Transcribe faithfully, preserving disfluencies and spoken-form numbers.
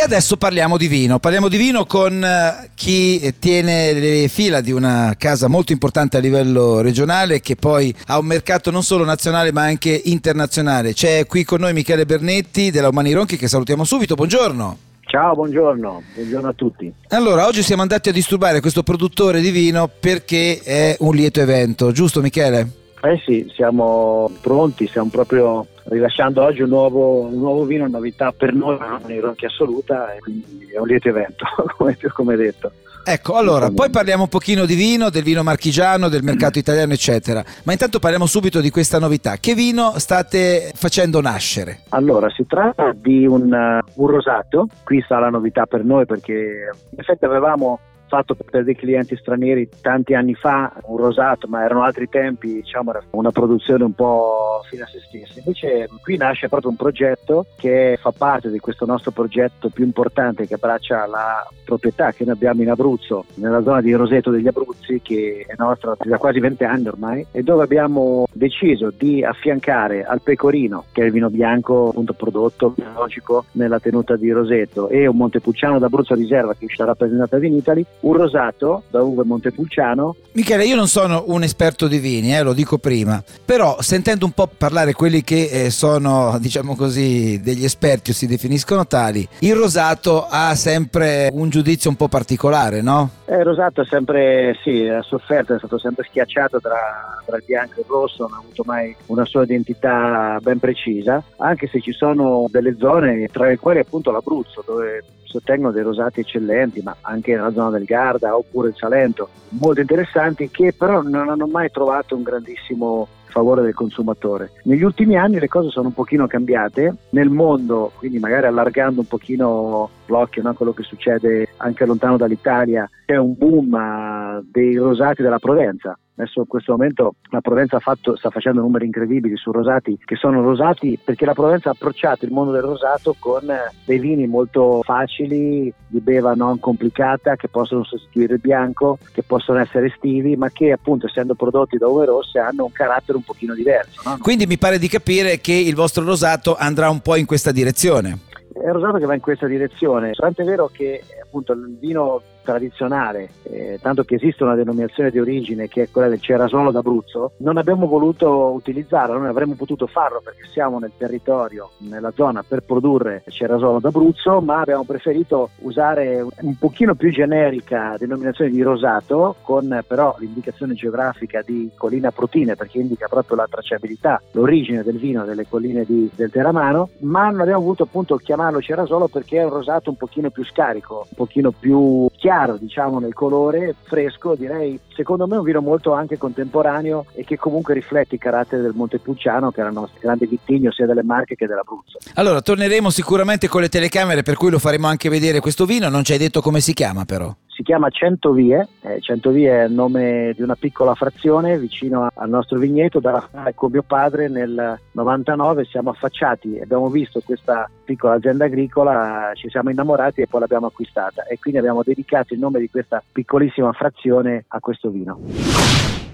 adesso parliamo di vino, parliamo di vino con chi tiene le fila di una casa molto importante a livello regionale, che poi ha un mercato non solo nazionale ma anche internazionale. C'è qui con noi Michele Bernetti della Umani Ronchi, che salutiamo subito. Buongiorno. Ciao, buongiorno, buongiorno a tutti. Allora, oggi siamo andati a disturbare questo produttore di vino perché è un lieto evento, giusto Michele? Eh sì, siamo pronti, stiamo proprio rilasciando oggi un nuovo, un nuovo vino, una novità per noi, Umani Ronchi assoluta, e quindi è un lieto evento, come, come detto. Ecco, allora, poi parliamo un pochino di vino, del vino marchigiano, del mercato italiano, eccetera. Ma intanto parliamo subito di questa novità. Che vino state facendo nascere? Allora, si tratta di un, uh, un rosato. Qui sta la novità per noi, perché in effetti avevamo fatto per dei clienti stranieri tanti anni fa un rosato, ma erano altri tempi, diciamo, era una produzione un po' fine a se stessa. Invece qui nasce proprio un progetto che fa parte di questo nostro progetto più importante, che abbraccia la proprietà che noi abbiamo in Abruzzo, nella zona di Roseto degli Abruzzi, che è nostra da quasi venti anni ormai, e dove abbiamo deciso di affiancare al pecorino, che è il vino bianco appunto prodotto biologico nella tenuta di Roseto, e un Montepulciano d'Abruzzo riserva che ci sarà rappresentata a Vinitaly, un rosato da uve Montepulciano. Michele, io non sono un esperto di vini, eh, lo dico prima, però sentendo un po' parlare quelli che eh, sono, diciamo così, degli esperti o si definiscono tali, il rosato ha sempre un giudizio un po' particolare, no? Eh, il rosato è sempre, sì, ha sofferto, è stato sempre schiacciato tra, tra il bianco e il rosso, non ha avuto mai una sua identità ben precisa, anche se ci sono delle zone, tra le quali appunto l'Abruzzo, dove si ottengono dei rosati eccellenti, ma anche nella zona del Garda oppure il Salento, molto interessanti, che però non hanno mai trovato un grandissimo favore del consumatore. Negli ultimi anni le cose sono un pochino cambiate nel mondo, quindi magari allargando un pochino l'occhio, no? Quello che succede anche lontano dall'Italia, c'è un boom uh, dei rosati della Provenza. Adesso in questo momento la Provenza ha fatto, sta facendo numeri incredibili su rosati, che sono rosati perché la Provenza ha approcciato il mondo del rosato con dei vini molto facili, di beva non complicata, che possono sostituire il bianco, che possono essere estivi, ma che appunto essendo prodotti da uve rosse hanno un carattere un pochino diverso, no? Quindi mi pare di capire che il vostro rosato andrà un po' in questa direzione. È un rosato che va in questa direzione, tanto è vero che appunto il vino tradizionale, eh, tanto che esiste una denominazione di origine che è quella del Cerasolo d'Abruzzo, non abbiamo voluto utilizzarlo, noi avremmo potuto farlo perché siamo nel territorio, nella zona per produrre Cerasolo d'Abruzzo, ma abbiamo preferito usare un pochino più generica denominazione di rosato, con però l'indicazione geografica di Collina Prutine, perché indica proprio la tracciabilità, l'origine del vino delle colline di, del Teramano, ma non abbiamo voluto appunto chiamarlo Cerasolo perché è un rosato un pochino più scarico, un pochino più chiaro, diciamo, nel colore, fresco, direi. Secondo me è un vino molto anche contemporaneo e che comunque riflette i caratteri del Montepulciano, che era il nostro grande vitigno sia delle Marche che dell'Abruzzo. Allora, torneremo sicuramente con le telecamere, per cui lo faremo anche vedere questo vino. Non ci hai detto come si chiama però? Si chiama Centovie, eh, Centovie è il nome di una piccola frazione vicino al nostro vigneto, dalla quale con mio padre nel novantanove siamo affacciati e abbiamo visto questa piccola azienda agricola, ci siamo innamorati e poi l'abbiamo acquistata, e quindi abbiamo dedicato il nome di questa piccolissima frazione a questo vino.